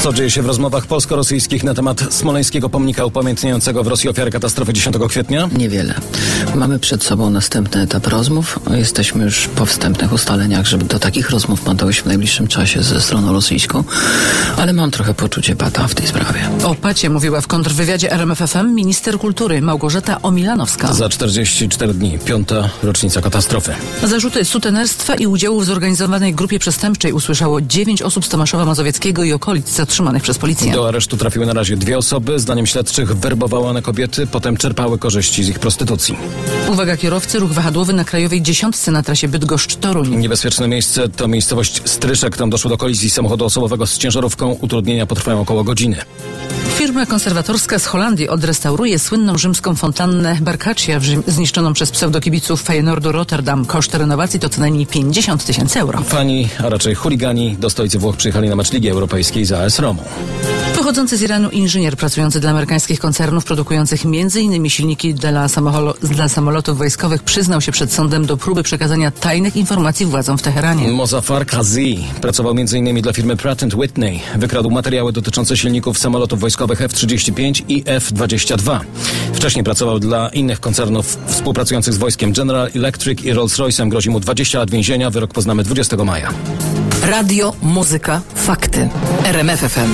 Co dzieje się w rozmowach polsko-rosyjskich na temat smoleńskiego pomnika upamiętniającego w Rosji ofiary katastrofy 10 kwietnia? Niewiele. Mamy przed sobą następny etap rozmów. Jesteśmy już po wstępnych ustaleniach, żeby do takich rozmów ma dojść w najbliższym czasie ze stroną rosyjską, ale mam trochę poczucie pata w tej sprawie. O pacie mówiła w kontrwywiadzie RMF FM minister kultury Małgorzata Omilanowska. Za 44 dni, 5. rocznica katastrofy. Zarzuty sutenerstwa i udziału w zorganizowanej grupie przestępczej usłyszało 9 osób z Tomaszowa Mazowieckiego i okolic zatrzymanych przez policję. Do aresztu trafiły na razie 2 osoby. Zdaniem śledczych werbowały one kobiety, potem czerpały korzyści z ich prostytucji. Uwaga kierowcy, ruch wahadłowy na krajowej 10 na trasie Bydgoszcz-Toruń. Niebezpieczne miejsce to miejscowość Stryszek. Tam doszło do kolizji samochodu osobowego z ciężarówką. Utrudnienia potrwają około godziny. Firma konserwatorska z Holandii odrestauruje słynną rzymską fontannę Barkaccia, zniszczoną przez pseudokibiców Feyenoordu Rotterdam. Koszt renowacji to co najmniej 50 000 euro. Fani, a raczej chuligani do stolicy Włoch przyjechali na mecz Ligi Europejskiej z AS Romą. Pochodzący z Iranu inżynier pracujący dla amerykańskich koncernów produkujących m.in. silniki dla samolotów wojskowych przyznał się przed sądem do próby przekazania tajnych informacji władzom w Teheranie. Mozaffar Kazi pracował m.in. dla firmy Pratt & Whitney. Wykradł materiały dotyczące silników samolotów wojskowych F-35 i F-22. Wcześniej pracował dla innych koncernów współpracujących z wojskiem. General Electric i Rolls-Royce'em. Grozi mu 20 lat więzienia. Wyrok poznamy 20 maja. Radio, muzyka, fakty. RMF FM.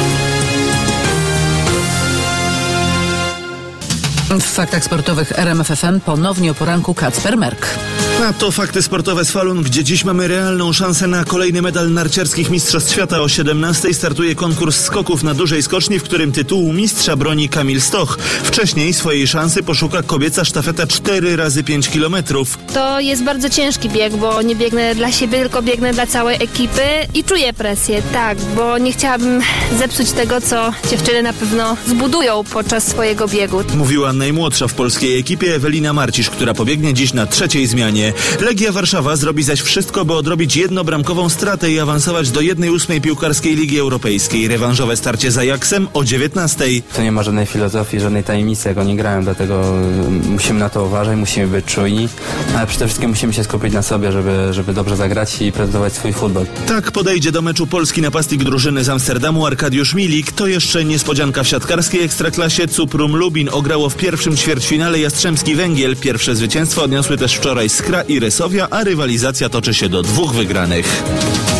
W faktach sportowych RMF FM ponownie o poranku Kacper Merk. A to fakty sportowe z Falun, gdzie dziś mamy realną szansę na kolejny medal narciarskich Mistrzostw Świata. O 17:00 startuje konkurs skoków na dużej skoczni, w którym tytułu mistrza broni Kamil Stoch. Wcześniej swojej szansy poszuka kobieca sztafeta 4x5 km. To jest bardzo ciężki bieg, bo nie biegnę dla siebie, tylko biegnę dla całej ekipy i czuję presję, tak, bo nie chciałabym zepsuć tego, co dziewczyny na pewno zbudują podczas swojego biegu. Mówiła najmłodsza w polskiej ekipie Ewelina Marcisz, która pobiegnie dziś na 3. zmianie. Legia Warszawa zrobi zaś wszystko, by odrobić jednobramkową stratę i awansować do 1/8 piłkarskiej Ligi Europejskiej. Rewanżowe starcie z Ajaxem o 19:00. To nie ma żadnej filozofii, żadnej tajemnicy, jak oni grają, dlatego musimy na to uważać, musimy być czujni, ale przede wszystkim musimy się skupić na sobie, żeby dobrze zagrać i prezentować swój futbol. Tak podejdzie do meczu polski napastnik drużyny z Amsterdamu Arkadiusz Milik. To jeszcze niespodzianka w siatkarskiej ekstraklasie. Cuprum Lubin ograło w pierwszym ćwierćfinale Jastrzębski Węgiel. Pierwsze zwycięstwo odniosły też wczoraj Skra i Resowia, a rywalizacja toczy się do 2 wygranych.